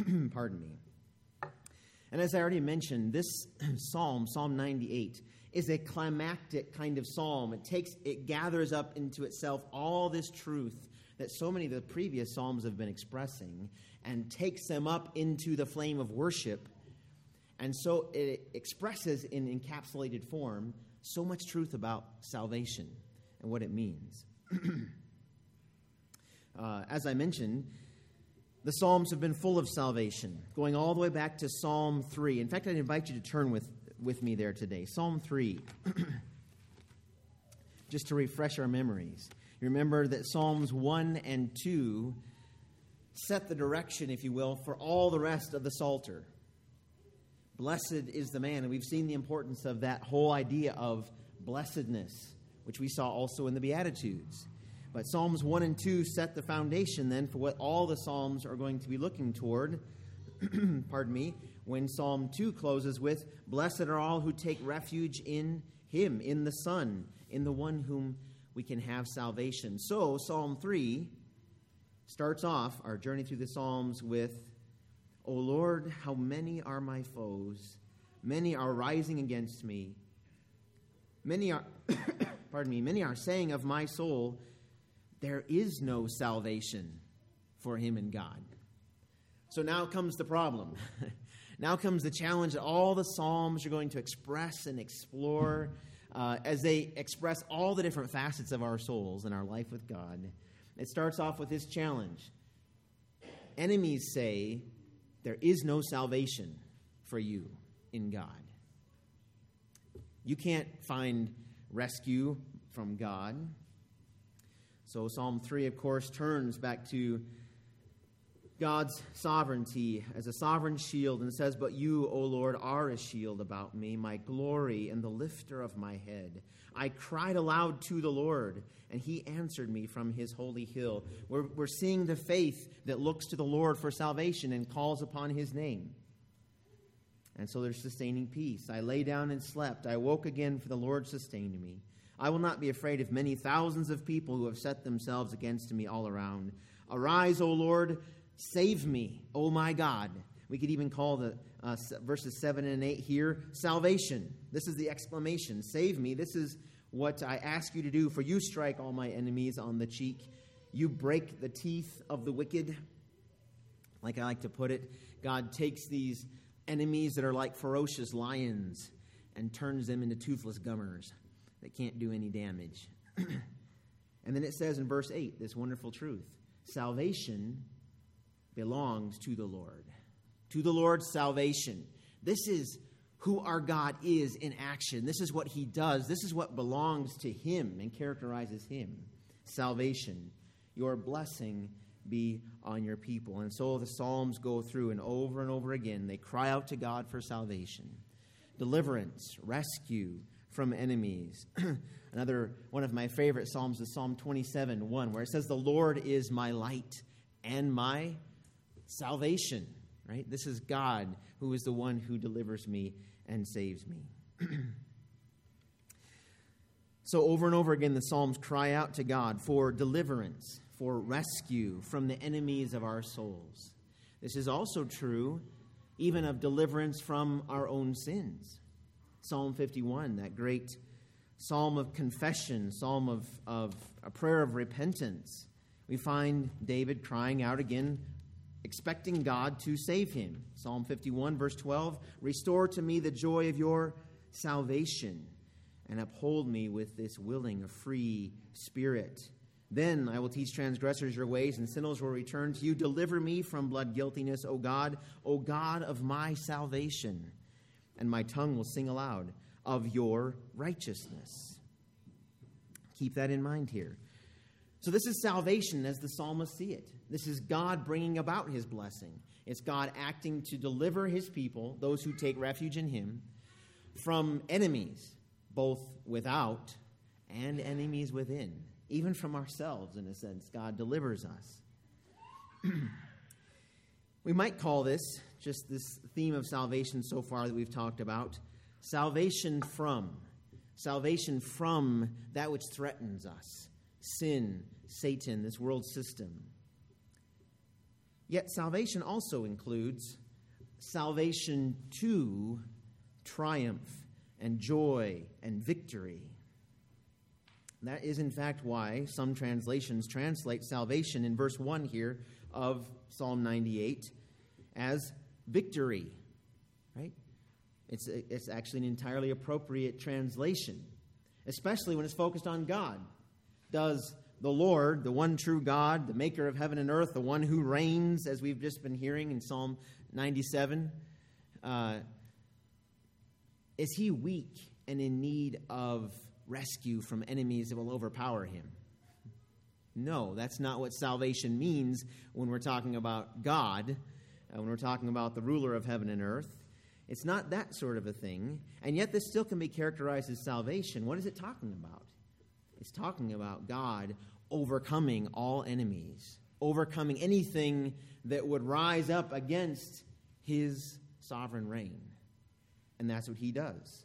Pardon me. And as I already mentioned, this psalm, Psalm 98, is a climactic kind of psalm. It gathers up into itself all this truth that so many of the previous psalms have been expressing and takes them up into the flame of worship. And so it expresses in encapsulated form so much truth about salvation and what it means. As I mentioned, the Psalms have been full of salvation, going all the way back to Psalm 3. In fact, I'd invite you to turn with me there today. Psalm 3, just to refresh our memories. You remember that Psalms 1 and 2 set the direction, if you will, for all the rest of the Psalter. Blessed is the man, and we've seen the importance of that whole idea of blessedness, which we saw also in the Beatitudes. But Psalms 1 and 2 set the foundation then for what all the Psalms are going to be looking toward, pardon me, when Psalm 2 closes with, blessed are all who take refuge in him, in the Son, in the one whom we can have salvation. So Psalm 3 starts off our journey through the Psalms with, O Lord, how many are my foes? Many are rising against me. Many are, many are saying of my soul, there is no salvation for him in God. So now comes the problem. Now comes the challenge that all the Psalms are going to express and explore as they express all the different facets of our souls and our life with God. It starts off with this challenge. Enemies say, there is no salvation for you in God. You can't find rescue from God. So Psalm 3, of course, turns back to God's sovereignty as a sovereign shield and says, but you, O Lord, are a shield about me, my glory and the lifter of my head. I cried aloud to the Lord, and he answered me from his holy hill. We're seeing the faith that looks to the Lord for salvation and calls upon his name. And so there's sustaining peace. I lay down and slept. I woke again, for the Lord sustained me. I will not be afraid of many thousands of people who have set themselves against me all around. Arise, O Lord, save me, O my God. We could even call the verses 7 and 8 here salvation. This is the exclamation. Save me. This is what I ask you to do. For you strike all my enemies on the cheek. You break the teeth of the wicked. Like I like to put it, God takes these enemies that are like ferocious lions and turns them into toothless gummers that can't do any damage. And then it says in verse 8, this wonderful truth. Salvation belongs to the Lord. To the Lord's salvation. This is who our God is in action. This is what he does. This is what belongs to him and characterizes him. Salvation. Your blessing be on your people. And so the Psalms go through and over again. They cry out to God for salvation. Deliverance, rescue from enemies. Another one of my favorite Psalms is Psalm 27:1, where it says, the Lord is my light and my salvation. Right? This is God who is the one who delivers me and saves me. So over and over again, the Psalms cry out to God for deliverance, for rescue from the enemies of our souls. This is also true even of deliverance from our own sins. Psalm 51, that great psalm of confession, psalm of a prayer of repentance. We find David crying out again, expecting God to save him. Psalm 51, verse 12, restore to me the joy of your salvation and uphold me with this willing, a free spirit. Then I will teach transgressors your ways, and sinners will return to you. Deliver me from blood guiltiness, O God of my salvation. And my tongue will sing aloud of your righteousness. Keep that in mind here. So this is salvation as the psalmists see it. This is God bringing about his blessing. It's God acting to deliver his people, those who take refuge in him, from enemies, both without and enemies within. Even from ourselves, in a sense, God delivers us. We might call this, just this theme of salvation so far that we've talked about, salvation from that which threatens us. Sin, Satan, this world system. Yet salvation also includes salvation to triumph and joy and victory. That is, in fact, why some translations translate salvation in verse 1 here of Psalm 98 as victory, right? It's actually an entirely appropriate translation, especially when it's focused on God. Does the Lord, the one true God, the maker of heaven and earth, the one who reigns, as we've just been hearing in Psalm 97, is he weak and in need of rescue from enemies that will overpower him? No, that's not what salvation means when we're talking about God, when we're talking about the ruler of heaven and earth. It's not that sort of a thing, and yet this still can be characterized as salvation. What is it talking about? It's talking about God overcoming all enemies, overcoming anything that would rise up against his sovereign reign. And that's what he does.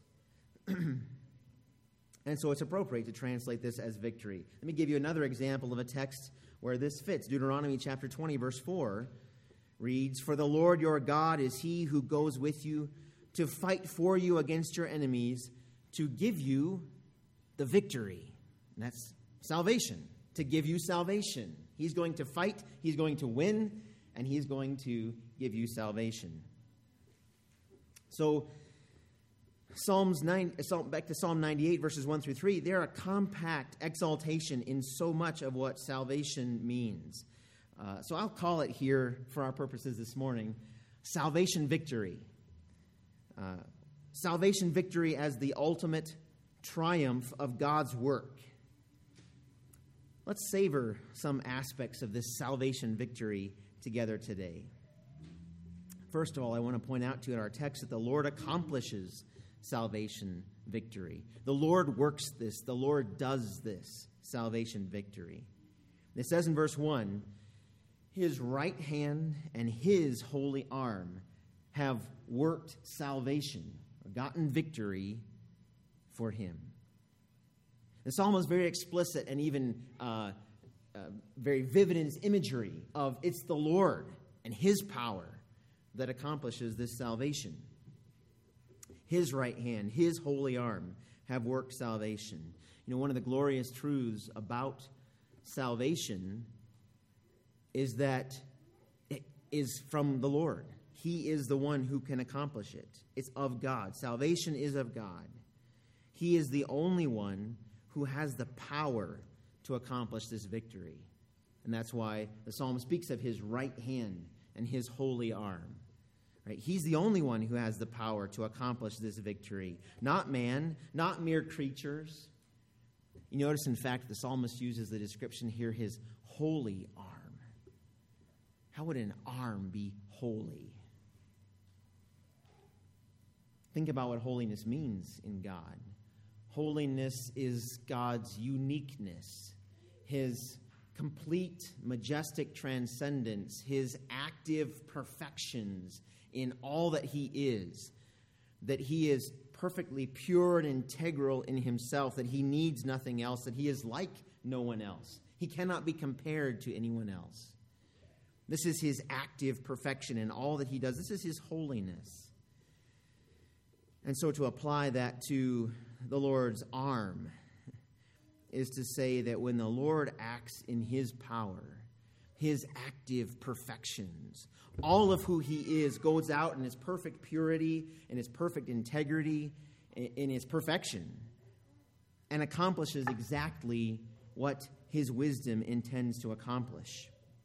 And so it's appropriate to translate this as victory. Let me give you another example of a text where this fits. Deuteronomy chapter 20, verse 4 reads, "For the Lord your God is he who goes with you to fight for you against your enemies, to give you the victory." And that's salvation, to give you salvation. He's going to fight, he's going to win, and he's going to give you salvation. So, back to Psalm 98, verses 1 through 3, they're a compact exaltation in so much of what salvation means. So I'll call it here, for our purposes this morning, salvation victory. Salvation victory as the ultimate triumph of God's work. Let's savor some aspects of this salvation victory together today. First of all, I want to point out to you in our text that the Lord accomplishes salvation victory. The Lord works this. The Lord does this salvation victory. It says in verse 1, "His right hand and his holy arm have worked salvation," or gotten victory for him. The psalm is very explicit and even very vivid in its imagery of it's the Lord and his power that accomplishes this salvation. His right hand, his holy arm have worked salvation. You know, one of the glorious truths about salvation is that it is from the Lord. He is the one who can accomplish it. It's of God. Salvation is of God. He is the only one who has the power to accomplish this victory. And that's why the psalm speaks of his right hand and his holy arm. Right? He's the only one who has the power to accomplish this victory. Not man, not mere creatures. You notice, in fact, the psalmist uses the description here, his holy arm. How would an arm be holy? Think about what holiness means in God. Holiness is God's uniqueness, his complete, majestic transcendence, his active perfections in all that he is, that he is perfectly pure and integral in himself, that he needs nothing else, that he is like no one else. He cannot be compared to anyone else. This is his active perfection in all that he does. This is his holiness. And so to apply that to the Lord's arm is to say that when the Lord acts in his power, his active perfections, all of who he is goes out in his perfect purity, in his perfect integrity, in his perfection, and accomplishes exactly what his wisdom intends to accomplish.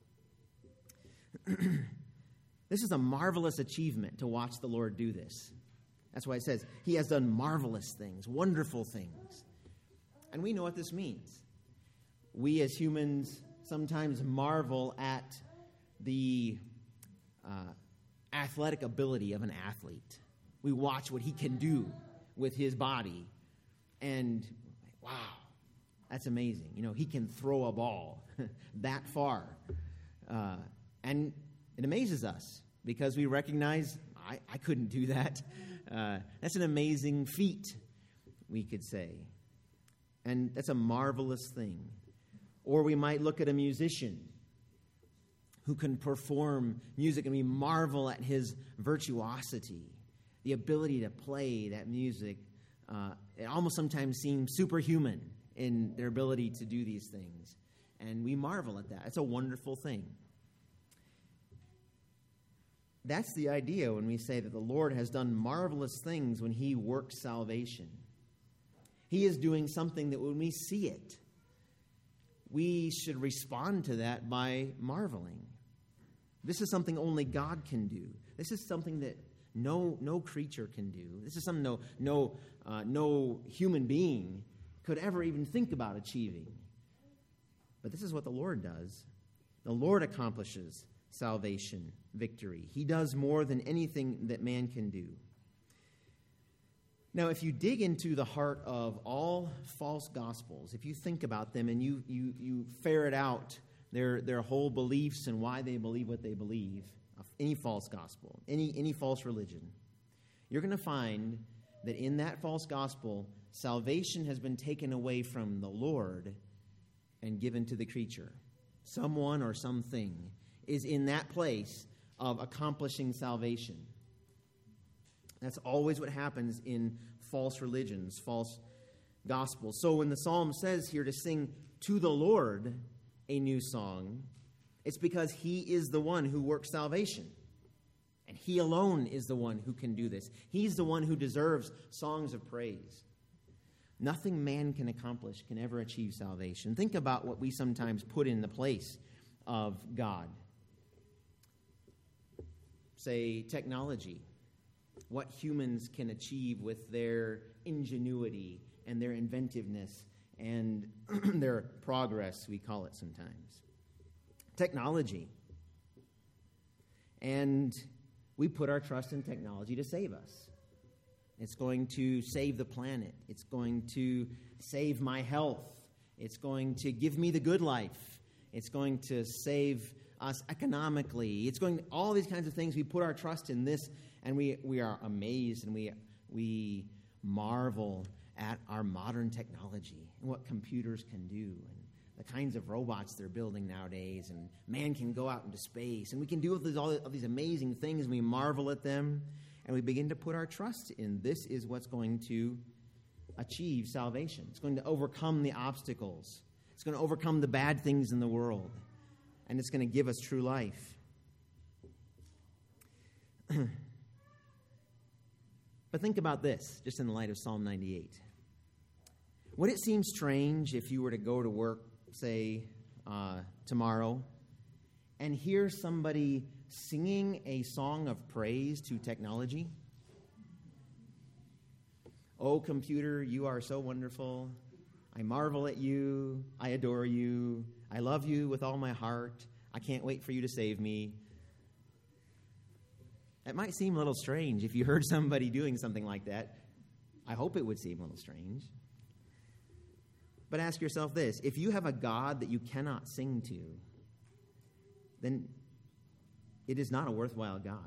This is a marvelous achievement to watch the Lord do this. That's why it says he has done marvelous things, wonderful things. And we know what this means. We as humans sometimes marvel at the athletic ability of an athlete. We watch what he can do with his body, and wow, that's amazing. You know, he can throw a ball that far. And it amazes us because we recognize, I couldn't do that. That's an amazing feat, we could say. And that's a marvelous thing. Or we might look at a musician who can perform music, and we marvel at his virtuosity, the ability to play that music. It almost sometimes seems superhuman in their ability to do these things. And we marvel at that. It's a wonderful thing. That's the idea when we say that the Lord has done marvelous things when he works salvation. He is doing something that when we see it, we should respond to that by marveling. This is something only God can do. This is something that no creature can do. This is something no human being could ever even think about achieving. But this is what the Lord does. The Lord accomplishes salvation, victory. He does more than anything that man can do. Now, if you dig into the heart of all false gospels, if you think about them and you ferret out their whole beliefs and why they believe what they believe, any false gospel, any false religion, you're going to find that in that false gospel, salvation has been taken away from the Lord and given to the creature. Someone or something is in that place of accomplishing salvation. That's always what happens in false religions, false gospels. So when the psalm says here to sing to the Lord a new song, it's because he is the one who works salvation. And he alone is the one who can do this. He's the one who deserves songs of praise. Nothing man can accomplish can ever achieve salvation. Think about what we sometimes put in the place of God. Say, technology. What humans can achieve with their ingenuity and their inventiveness and their progress, we call it sometimes. Technology. And we put our trust in technology to save us. It's going to save the planet. It's going to save my health. It's going to give me the good life. It's going to save us economically. It's going to, all these kinds of things. We put our trust in this, and we are amazed, and we marvel at our modern technology and what computers can do, and the kinds of robots they're building nowadays, and man can go out into space, and we can do all of these amazing things, and we marvel at them, and we begin to put our trust in this is what's going to achieve salvation. It's going to overcome the obstacles. It's going to overcome the bad things in the world, and it's going to give us true life. But think about this, just in the light of Psalm 98. Would it seem strange if you were to go to work, say, tomorrow, and hear somebody singing a song of praise to technology? Oh, computer, you are so wonderful. I marvel at you. I adore you. I love you with all my heart. I can't wait for you to save me. It might seem a little strange if you heard somebody doing something like that. I hope it would seem a little strange. But ask yourself this. If you have a God that you cannot sing to, then it is not a worthwhile God.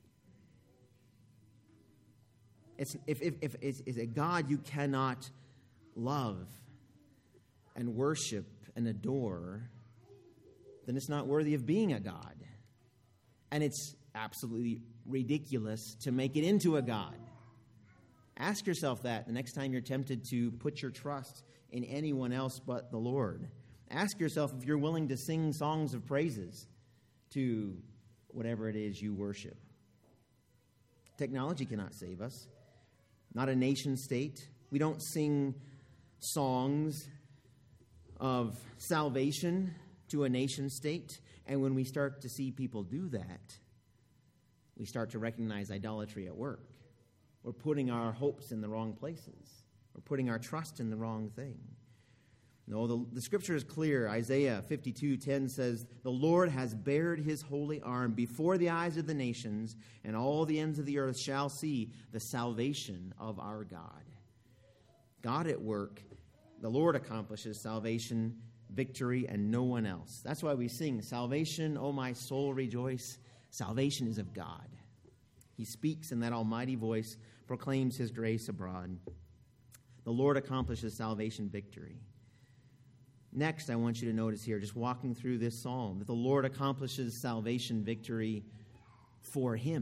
If it's a God you cannot love and worship and adore, then it's not worthy of being a God. And it's absolutely ridiculous to make it into a God. Ask yourself that the next time you're tempted to put your trust in anyone else but the Lord. Ask yourself if you're willing to sing songs of praises to whatever it is you worship. Technology cannot save us. Not a nation state. We don't sing songs of salvation to a nation state. And when we start to see people do that, we start to recognize idolatry at work. We're putting our hopes in the wrong places. We're putting our trust in the wrong thing. No, the scripture is clear. Isaiah 52:10 says, "The Lord has bared his holy arm before the eyes of the nations, and all the ends of the earth shall see the salvation of our God." God at work. The Lord accomplishes salvation, victory, and no one else. That's why we sing, "Salvation, O my soul, rejoice." Salvation is of God. He speaks, and that almighty voice proclaims his grace abroad. The Lord accomplishes salvation, victory. Next, I want you to notice here, just walking through this psalm, that the Lord accomplishes salvation victory for him.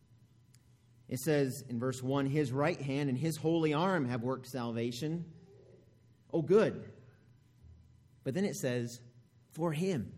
It says in verse 1, his right hand and his holy arm have worked salvation. Oh, good. But then it says, for him.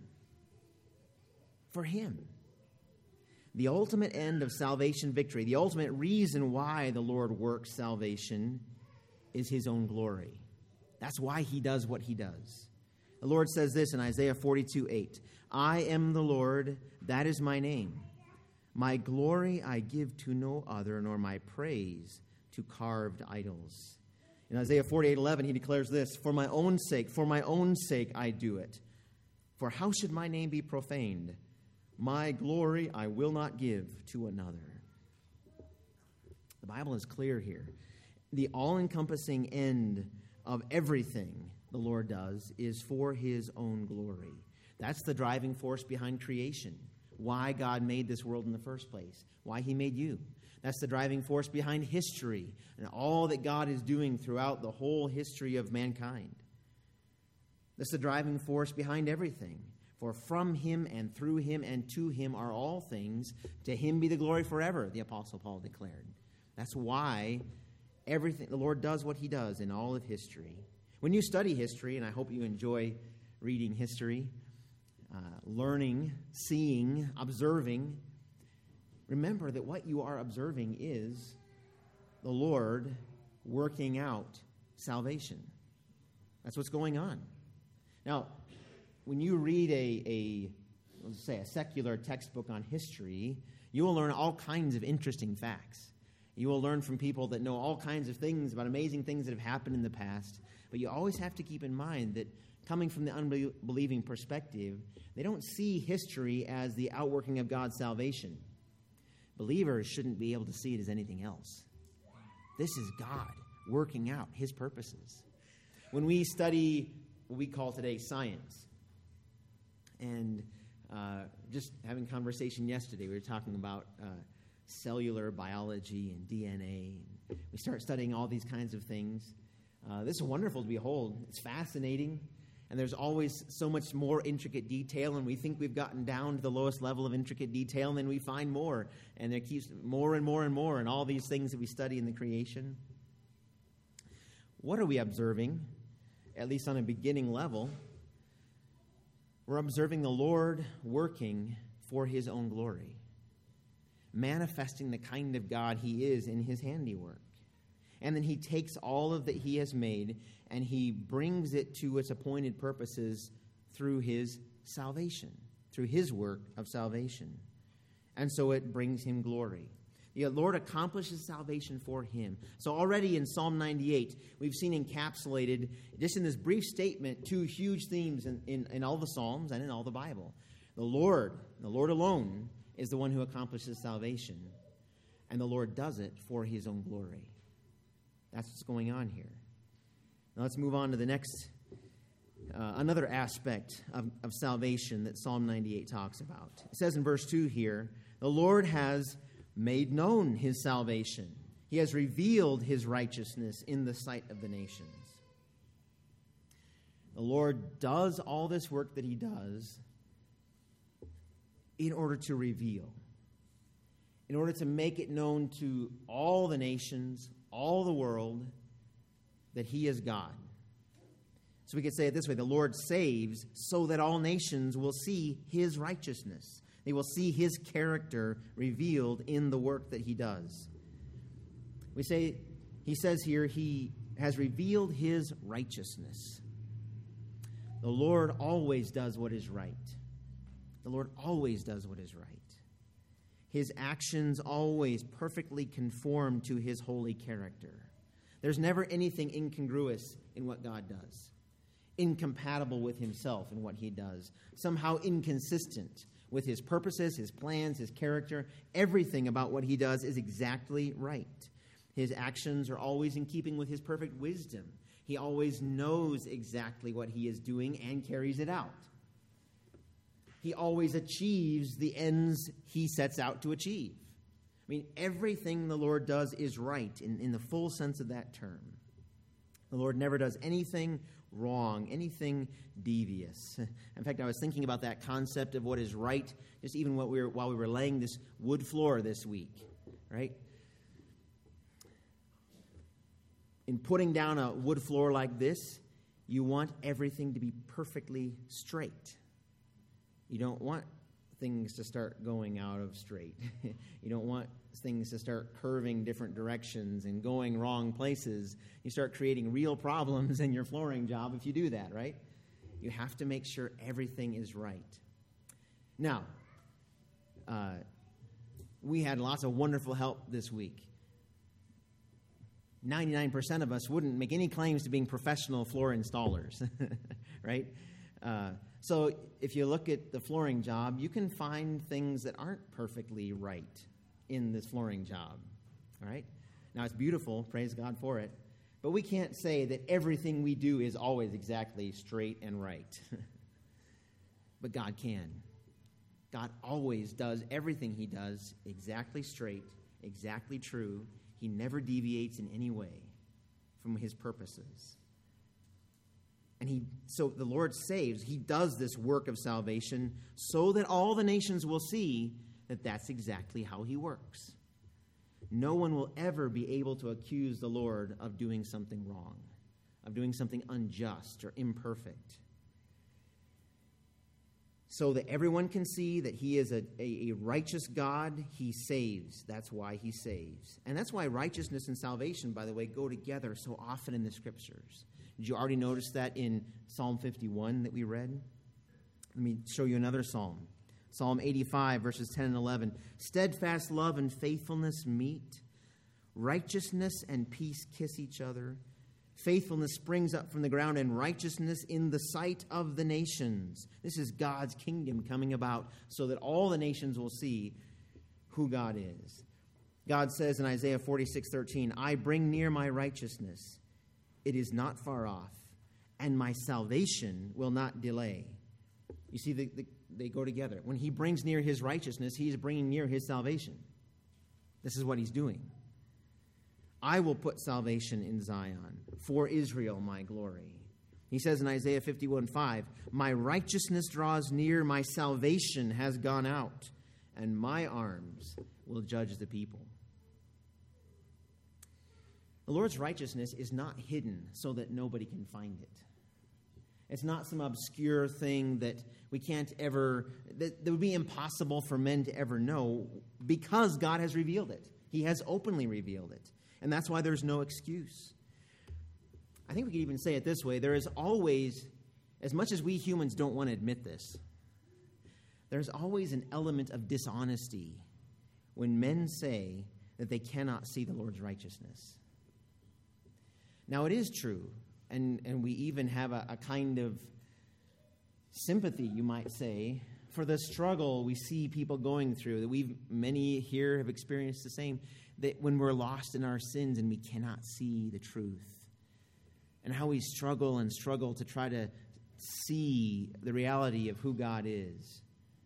For him. The ultimate end of salvation victory, the ultimate reason why the Lord works salvation is his own glory. That's why he does what he does. The Lord says this in Isaiah 42:8, I am the Lord, that is my name. My glory I give to no other, nor my praise to carved idols. In Isaiah 48:11, he declares this, for my own sake I do it. For how should my name be profaned? My glory I will not give to another. The Bible is clear here. The all-encompassing end of everything the Lord does is for his own glory. That's the driving force behind creation. Why God made this world in the first place. Why he made you. That's the driving force behind history and all that God is doing throughout the whole history of mankind. That's the driving force behind everything. For from him and through him and to him are all things. To him be the glory forever, the Apostle Paul declared. That's why everything the Lord does what he does in all of history. When you study history, and I hope you enjoy reading history, learning, seeing, observing, remember that what you are observing is the Lord working out salvation. That's what's going on. Now, when you read a secular textbook on history, you will learn all kinds of interesting facts. You will learn from people that know all kinds of things about amazing things that have happened in the past. But you always have to keep in mind that coming from the unbelieving perspective, they don't see history as the outworking of God's salvation. Believers shouldn't be able to see it as anything else. This is God working out his purposes. When we study what we call today science, and just having conversation yesterday, we were talking about cellular biology and DNA. We start studying all these kinds of things. This is wonderful to behold. It's fascinating, and there's always so much more intricate detail, and we think we've gotten down to the lowest level of intricate detail, and then we find more, and there keeps more and more and more, and all these things that we study in the creation. What are we observing, at least on a beginning level? We're observing the Lord working for his own glory, manifesting the kind of God he is in his handiwork. And then he takes all of that he has made and he brings it to its appointed purposes through his salvation, through his work of salvation. And so it brings him glory. The Lord accomplishes salvation for him. So already in Psalm 98, we've seen encapsulated, just in this brief statement, two huge themes in all the Psalms and in all the Bible. The Lord alone, is the one who accomplishes salvation. And the Lord does it for his own glory. That's what's going on here. Now let's move on to the next, another aspect of salvation that Psalm 98 talks about. It says in verse 2 here, the Lord has made known his salvation. He has revealed his righteousness in the sight of the nations. The Lord does all this work that he does in order to reveal, in order to make it known to all the nations, all the world, that he is God. So we could say it this way, the Lord saves so that all nations will see his righteousness. They will see his character revealed in the work that he does. He says here, he has revealed his righteousness. The Lord always does what is right. The Lord always does what is right. His actions always perfectly conform to his holy character. There's never anything incongruous in what God does, incompatible with himself in what he does, somehow inconsistent with his purposes, his plans, his character. Everything about what he does is exactly right. His actions are always in keeping with his perfect wisdom. He always knows exactly what he is doing and carries it out. He always achieves the ends he sets out to achieve. I mean, everything the Lord does is right in the full sense of that term. The Lord never does anything wrong, anything devious. In fact, I was thinking about that concept of what is right, just even while we were laying this wood floor this week, right? In putting down a wood floor like this, you want everything to be perfectly straight. You don't want things to start going out of straight. You don't want things to start curving different directions and going wrong places. You start creating real problems in your flooring job if you do that, right? You have to make sure everything is right. Now, we had lots of wonderful help this week. 99% of us wouldn't make any claims to being professional floor installers, right? So if you look at the flooring job, you can find things that aren't perfectly right in this flooring job, all right? Now, it's beautiful, praise God for it, but we can't say that everything we do is always exactly straight and right. But God can. God always does everything he does exactly straight, exactly true. He never deviates in any way from his purposes. And so the Lord saves. He does this work of salvation so that all the nations will see that that's exactly how he works. No one will ever be able to accuse the Lord of doing something wrong, of doing something unjust or imperfect. So that everyone can see that he is a righteous God, he saves. That's why he saves. And that's why righteousness and salvation, by the way, go together so often in the Scriptures. Did you already notice that in Psalm 51 that we read? Let me show you another psalm. Psalm 85, verses 10 and 11. Steadfast love and faithfulness meet. Righteousness and peace kiss each other. Faithfulness springs up from the ground, and righteousness in the sight of the nations. This is God's kingdom coming about so that all the nations will see who God is. God says in Isaiah 46:13, I bring near my righteousness. It is not far off, and my salvation will not delay. You see, they go together. When he brings near his righteousness, he is bringing near his salvation. This is what he's doing. I will put salvation in Zion, for Israel my glory. He says in Isaiah 51:5, my righteousness draws near, my salvation has gone out, and my arms will judge the people. The Lord's righteousness is not hidden so that nobody can find it. It's not some obscure thing that we can't ever, that would be impossible for men to ever know, because God has revealed it. He has openly revealed it. And that's why there's no excuse. I think we could even say it this way. There is always, as much as we humans don't want to admit this, there's always an element of dishonesty when men say that they cannot see the Lord's righteousness. Now, it is true, and we even have a kind of sympathy, you might say, for the struggle we see people going through, that many here have experienced the same, that when we're lost in our sins and we cannot see the truth, and how we struggle to try to see the reality of who God is.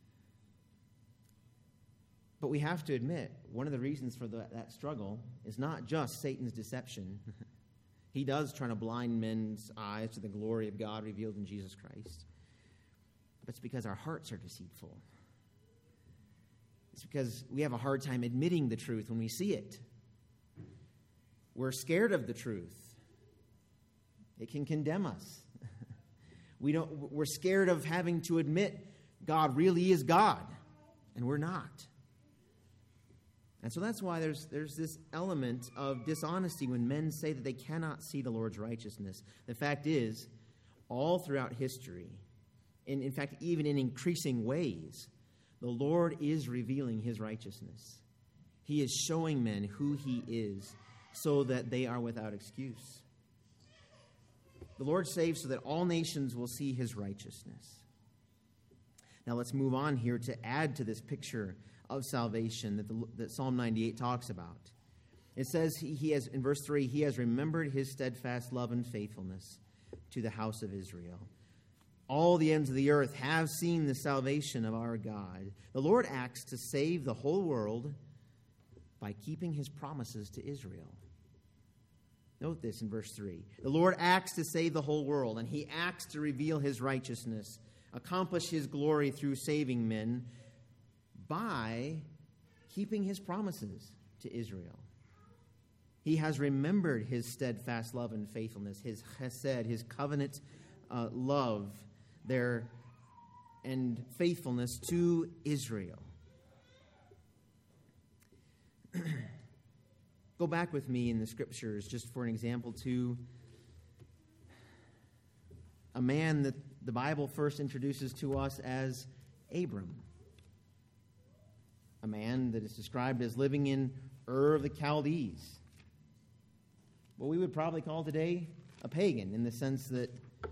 But we have to admit, one of the reasons for that struggle is not just Satan's deception. He does try to blind men's eyes to the glory of God revealed in Jesus Christ. But it's because our hearts are deceitful. It's because we have a hard time admitting the truth when we see it. We're scared of the truth. It can condemn us. We're scared of having to admit God really is God, and we're not. And so that's why there's this element of dishonesty when men say that they cannot see the Lord's righteousness. The fact is, all throughout history, and in fact, even in increasing ways, the Lord is revealing his righteousness. He is showing men who he is so that they are without excuse. The Lord saves so that all nations will see his righteousness. Now let's move on here to add to this picture of salvation that Psalm 98 talks about. It says he has, in verse 3, he has remembered his steadfast love and faithfulness to the house of Israel. All the ends of the earth have seen the salvation of our God. The Lord acts to save the whole world by keeping his promises to Israel. Note this in verse 3. The Lord acts to save the whole world, and he acts to reveal his righteousness, accomplish his glory through saving men by keeping his promises to Israel. He has remembered his steadfast love and faithfulness, his chesed, his covenant love there and faithfulness to Israel. Go back with me in the scriptures just for an example to a man that the Bible first introduces to us as Abram. A man that is described as living in Ur of the Chaldees. What we would probably call today a pagan, in the sense that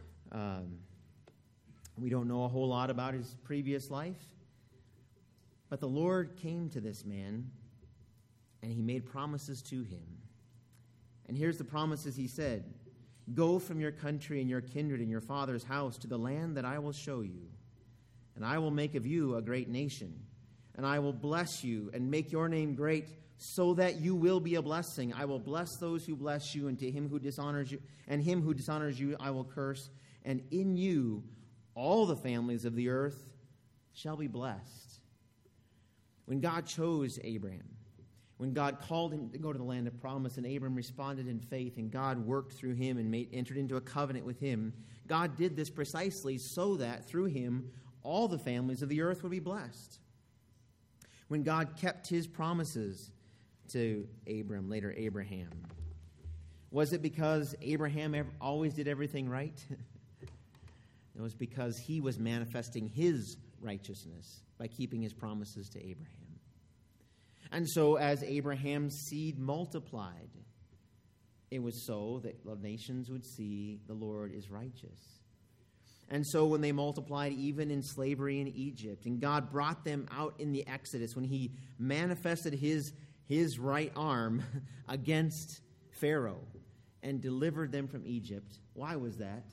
we don't know a whole lot about his previous life. But the Lord came to this man, and he made promises to him. And here's the promises he said. Go from your country and your kindred and your father's house to the land that I will show you. And I will make of you a great nation. And I will bless you and make your name great so that you will be a blessing. I will bless those who bless you, and to him who dishonors you, and him who dishonors you I will curse. And in you all the families of the earth shall be blessed. When God chose Abraham, when God called him to go to the land of promise, and Abram responded in faith, and God worked through him and entered into a covenant with him, God did this precisely so that through him all the families of the earth would be blessed. When God kept his promises to Abram, later Abraham, was it because Abraham always did everything right? It was because he was manifesting his righteousness by keeping his promises to Abraham. And so as Abraham's seed multiplied, it was so that the nations would see the Lord is righteous. And so when they multiplied, even in slavery in Egypt, and God brought them out in the Exodus, when he manifested his right arm against Pharaoh and delivered them from Egypt, why was that?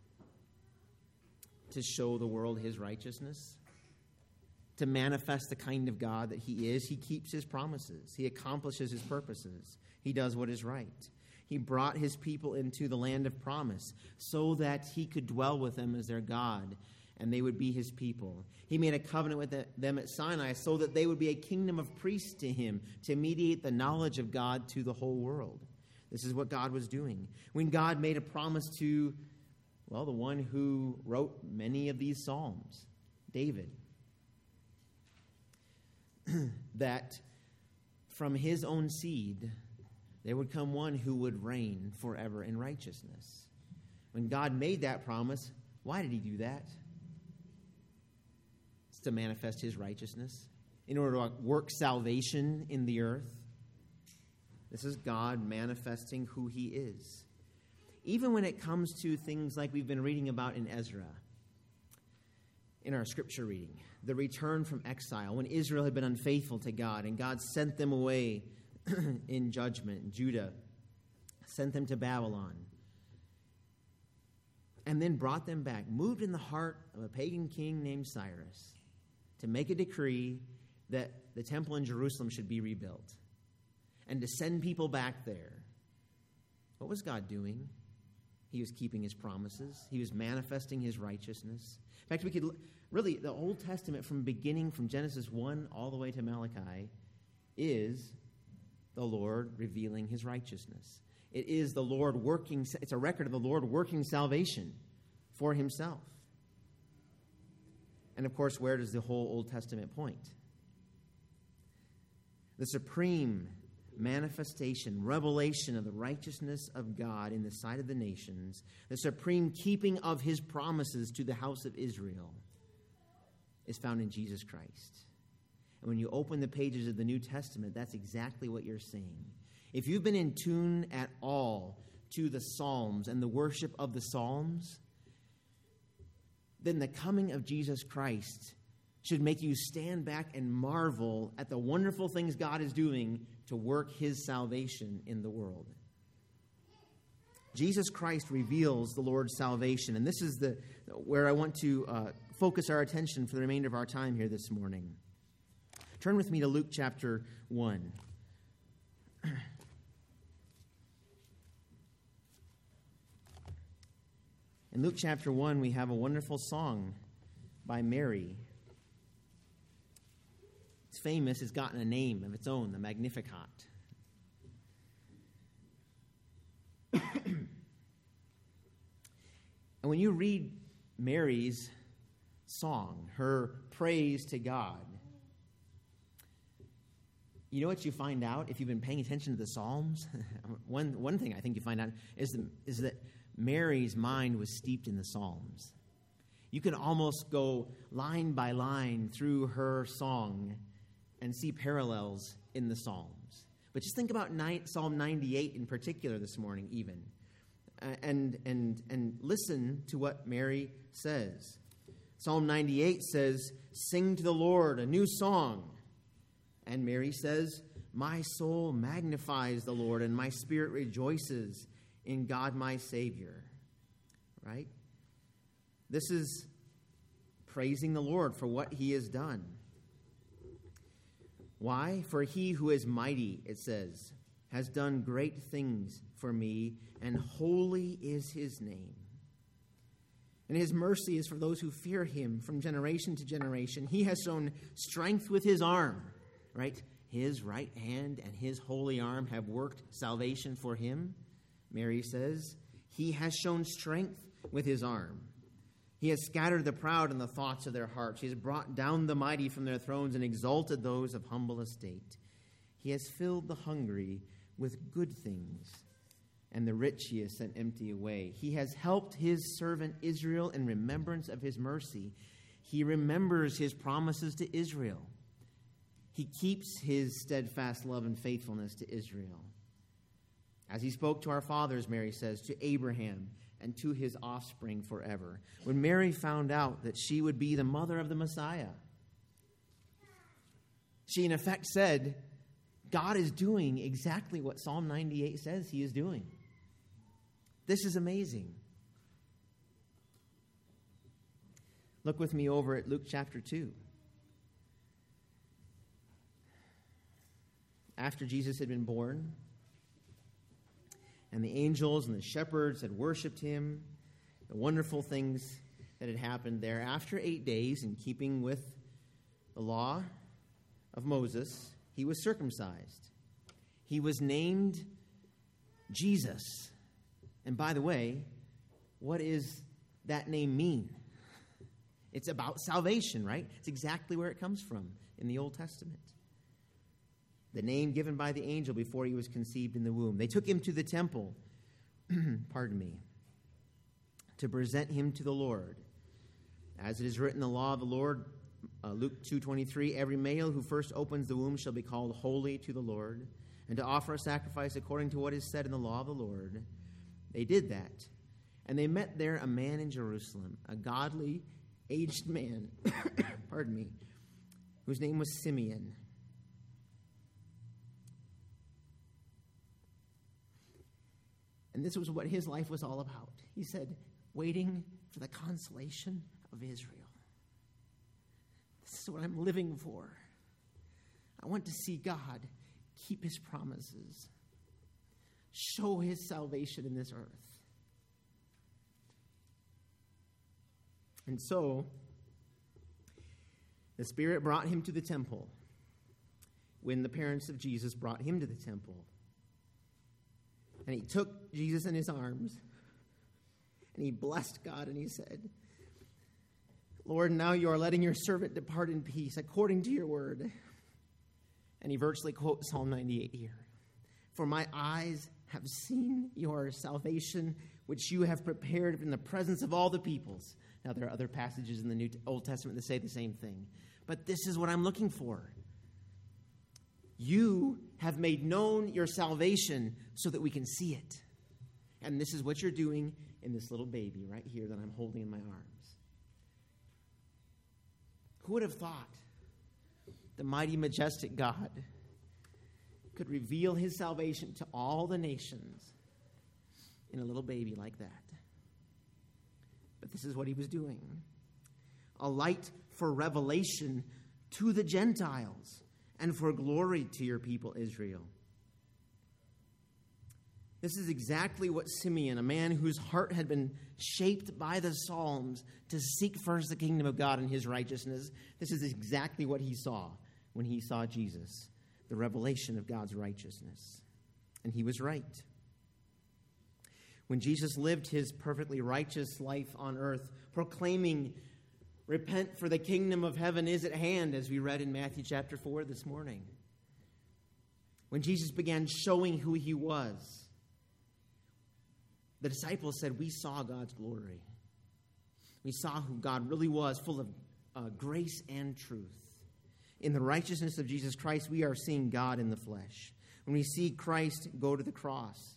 To show the world his righteousness, to manifest the kind of God that he is. He keeps his promises. He accomplishes his purposes. He does what is right. He brought his people into the land of promise so that he could dwell with them as their God, and they would be his people. He made a covenant with them at Sinai so that they would be a kingdom of priests to him, to mediate the knowledge of God to the whole world. This is what God was doing. When God made a promise to, well, the one who wrote many of these Psalms, David, that from his own seed there would come one who would reign forever in righteousness. When God made that promise, why did he do that? It's to manifest his righteousness, in order to work salvation in the earth. This is God manifesting who he is. Even when it comes to things like we've been reading about in Ezra, in our scripture reading, the return from exile, when Israel had been unfaithful to God and God sent them away in judgment, Judah sent them to Babylon, and then brought them back, moved in the heart of a pagan king named Cyrus to make a decree that the temple in Jerusalem should be rebuilt and to send people back there. What was God doing? He was keeping his promises. He was manifesting his righteousness. In fact, we could really, the Old Testament from beginning, from Genesis 1 all the way to Malachi, is the Lord revealing his righteousness. It is the Lord working, it's a record of the Lord working salvation for himself. And of course, where does the whole Old Testament point? The supreme manifestation, revelation of the righteousness of God in the sight of the nations, the supreme keeping of his promises to the house of Israel, is found in Jesus Christ. And when you open the pages of the New Testament, that's exactly what you're seeing. If you've been in tune at all to the Psalms and the worship of the Psalms, then the coming of Jesus Christ should make you stand back and marvel at the wonderful things God is doing to work his salvation in the world. Jesus Christ reveals the Lord's salvation, and this is where I want to focus our attention for the remainder of our time here this morning. Turn with me to Luke chapter 1. In Luke chapter 1, we have a wonderful song by Mary. It's famous. It's gotten a name of its own, the Magnificat. And when you read Mary's song, her praise to God, you know what you find out if you've been paying attention to the Psalms? One thing I think you find out is that Mary's mind was steeped in the Psalms. You can almost go line by line through her song and see parallels in the Psalms. But just think about Psalm 98 in particular this morning even. And listen to what Mary says. Psalm 98 says, "Sing to the Lord a new song." And Mary says, "My soul magnifies the Lord, and my spirit rejoices in God my Savior." Right? This is praising the Lord for what he has done. Why? For he who is mighty, it says, has done great things for me, and holy is his name. And his mercy is for those who fear him from generation to generation. He has shown strength with his arm, right? His right hand and his holy arm have worked salvation for him. Mary says, he has shown strength with his arm. He has scattered the proud in the thoughts of their hearts. He has brought down the mighty from their thrones and exalted those of humble estate. He has filled the hungry with good things, and the rich he has sent empty away. He has helped his servant Israel in remembrance of his mercy. He remembers his promises to Israel. He keeps his steadfast love and faithfulness to Israel. As he spoke to our fathers, Mary says, to Abraham and to his offspring forever. When Mary found out that she would be the mother of the Messiah, she in effect said, God is doing exactly what Psalm 98 says he is doing. This is amazing. Look with me over at Luke chapter 2. After Jesus had been born, and the angels and the shepherds had worshipped him, the wonderful things that had happened there, after 8 days, in keeping with the law of Moses, he was circumcised. He was named Jesus. And by the way, what does that name mean? It's about salvation, right? It's exactly where it comes from in the Old Testament. The name given by the angel before he was conceived in the womb. They took him to the temple, to present him to the Lord. As it is written in the law of the Lord, Luke 2:23, every male who first opens the womb shall be called holy to the Lord, and to offer a sacrifice according to what is said in the law of the Lord. They did that. And they met there a man in Jerusalem, a godly, aged man, whose name was Simeon. And this was what his life was all about. He said, waiting for the consolation of Israel. This is what I'm living for. I want to see God keep his promises, show his salvation in this earth. And so, the Spirit brought him to the temple when the parents of Jesus brought him to the temple. And he took Jesus in his arms, and he blessed God, and he said, Lord, now you are letting your servant depart in peace according to your word. And he virtually quotes Psalm 98 here. For my eyes have seen your salvation, which you have prepared in the presence of all the peoples. Now, there are other passages in the Old Testament that say the same thing. But this is what I'm looking for. You have made known your salvation so that we can see it. And this is what you're doing in this little baby right here that I'm holding in my arms. Who would have thought the mighty, majestic God could reveal his salvation to all the nations in a little baby like that? But this is what he was doing. A light for revelation to the Gentiles and for glory to your people Israel. This is exactly what Simeon, a man whose heart had been shaped by the Psalms to seek first the kingdom of God and his righteousness, this is exactly what he saw when he saw Jesus, the revelation of God's righteousness. And he was right. When Jesus lived his perfectly righteous life on earth, proclaiming, "Repent, for the kingdom of heaven is at hand," as we read in Matthew chapter 4 this morning. When Jesus began showing who he was, the disciples said, "We saw God's glory. We saw who God really was, full of grace and truth." In the righteousness of Jesus Christ, we are seeing God in the flesh. When we see Christ go to the cross,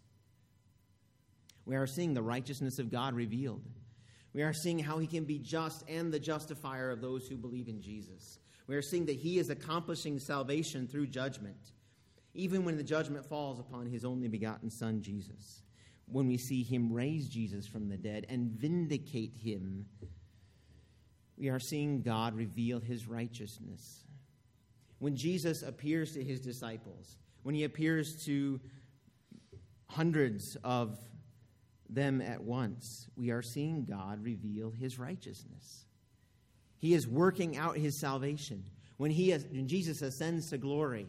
we are seeing the righteousness of God revealed. We are seeing how he can be just and the justifier of those who believe in Jesus. We are seeing that he is accomplishing salvation through judgment, even when the judgment falls upon his only begotten Son, Jesus. When we see him raise Jesus from the dead and vindicate him, we are seeing God reveal his righteousness. When Jesus appears to his disciples, when he appears to hundreds of them at once, we are seeing God reveal his righteousness. He is working out his salvation. When Jesus ascends to glory,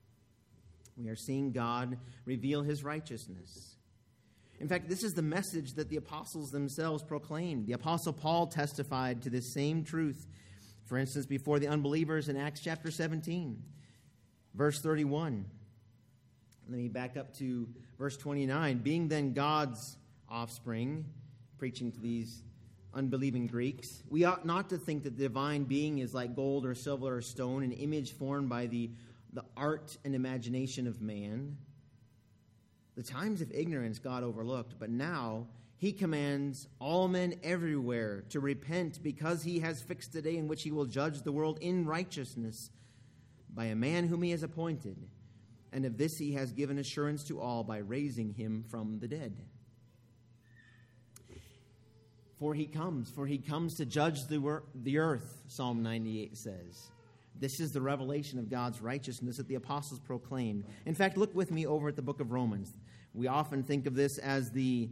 we are seeing God reveal his righteousness. In fact, this is the message that the apostles themselves proclaimed. The apostle Paul testified to this same truth, for instance, before the unbelievers in Acts chapter 17, verse 31. Let me back up to verse 29. "Being then God's offspring," preaching to these unbelieving Greeks, "we ought not to think that the divine being is like gold or silver or stone, an image formed by the art and imagination of man. The times of ignorance God overlooked, but now he commands all men everywhere to repent, because he has fixed a day in which he will judge the world in righteousness by a man whom he has appointed. And of this he has given assurance to all by raising him from the dead." For he comes to judge the earth, Psalm 98 says. This is the revelation of God's righteousness that the apostles proclaimed. In fact, look with me over at the book of Romans. We often think of this as the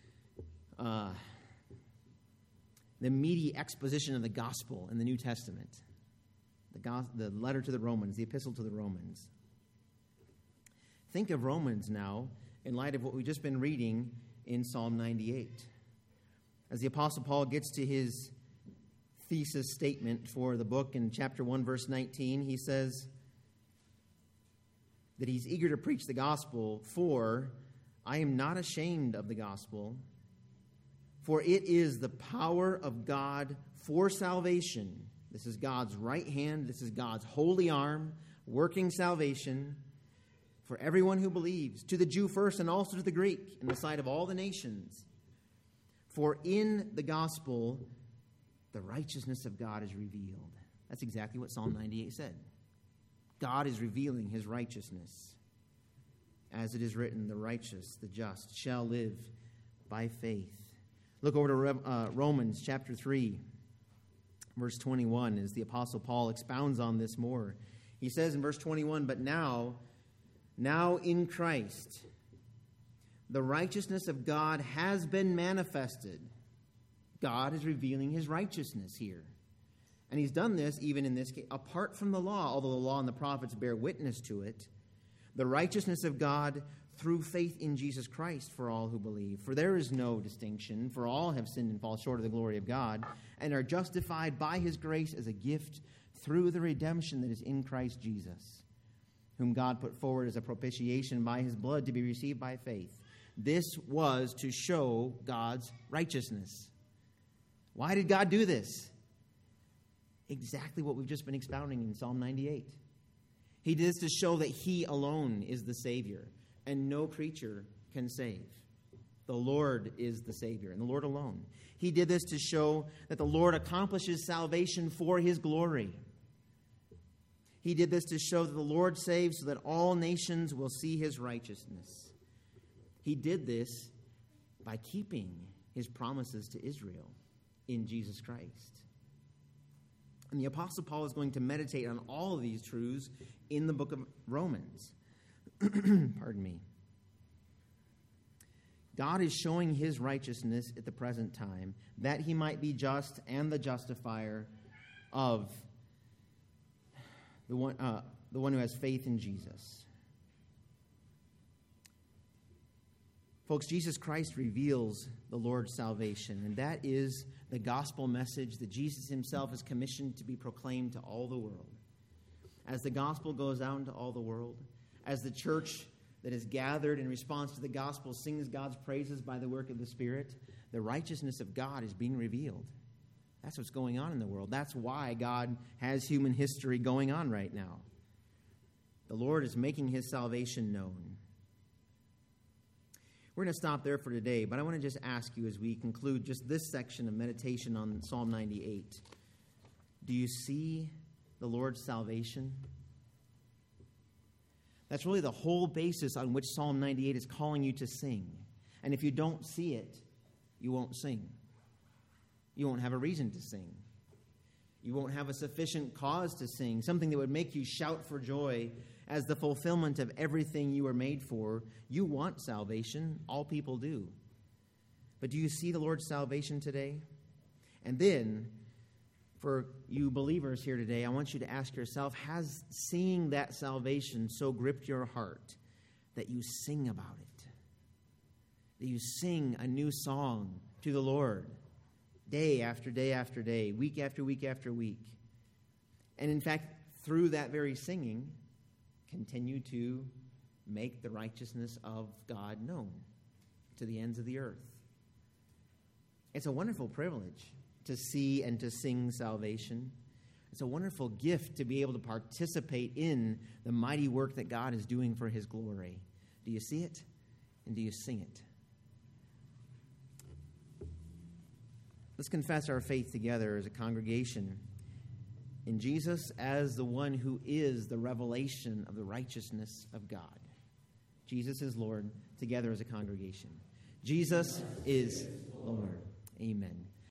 meaty exposition of the gospel in the New Testament. The letter to the Romans, the epistle to the Romans. Think of Romans now in light of what we've just been reading in Psalm 98. As the Apostle Paul gets to his thesis statement for the book in chapter 1, verse 19, he says that he's eager to preach the gospel, "For I am not ashamed of the gospel, for it is the power of God for salvation." This is God's right hand, this is God's holy arm, working salvation for everyone who believes, to the Jew first and also to the Greek, in the sight of all the nations. "For in the gospel, the righteousness of God is revealed." That's exactly what Psalm 98 said. God is revealing his righteousness. As it is written, "The righteous, the just, shall live by faith." Look over to Romans chapter 3, verse 21, as the Apostle Paul expounds on this more. He says in verse 21, "But now in Christ, the righteousness of God has been manifested." God is revealing his righteousness here. And he's done this even in this case, apart from the law, although the law and the prophets bear witness to it. The righteousness of God through faith in Jesus Christ for all who believe. For there is no distinction, for all have sinned and fall short of the glory of God, and are justified by his grace as a gift through the redemption that is in Christ Jesus, whom God put forward as a propitiation by his blood to be received by faith. This was to show God's righteousness. Why did God do this? Exactly what we've just been expounding in Psalm 98. He did this to show that he alone is the Savior, and no creature can save. The Lord is the Savior, and the Lord alone. He did this to show that the Lord accomplishes salvation for his glory. He did this to show that the Lord saves so that all nations will see his righteousness. He did this by keeping his promises to Israel in Jesus Christ. And the Apostle Paul is going to meditate on all of these truths in the book of Romans. Pardon me. God is showing his righteousness at the present time, that he might be just and the justifier of the one who has faith in Jesus. Folks, Jesus Christ reveals the Lord's salvation, and that is the gospel message that Jesus himself is commissioned to be proclaimed to all the world. As the gospel goes out into all the world, as the church that is gathered in response to the gospel sings God's praises by the work of the Spirit, the righteousness of God is being revealed. That's what's going on in the world. That's why God has human history going on right now. The Lord is making his salvation known. We're going to stop there for today, but I want to just ask you as we conclude just this section of meditation on Psalm 98. Do you see the Lord's salvation? That's really the whole basis on which Psalm 98 is calling you to sing. And if you don't see it, you won't sing. You won't have a reason to sing. You won't have a sufficient cause to sing, something that would make you shout for joy as the fulfillment of everything you were made for. You want salvation. All people do. But do you see the Lord's salvation today? And then, for you believers here today, I want you to ask yourself, has seeing that salvation so gripped your heart that you sing about it? That you sing a new song to the Lord day after day after day, week after week after week. And in fact, through that very singing, continue to make the righteousness of God known to the ends of the earth. It's a wonderful privilege to see and to sing salvation. It's a wonderful gift to be able to participate in the mighty work that God is doing for his glory. Do you see it? And do you sing it? Let's confess our faith together as a congregation in Jesus as the one who is the revelation of the righteousness of God. Jesus is Lord, together as a congregation. Jesus is Lord. Amen.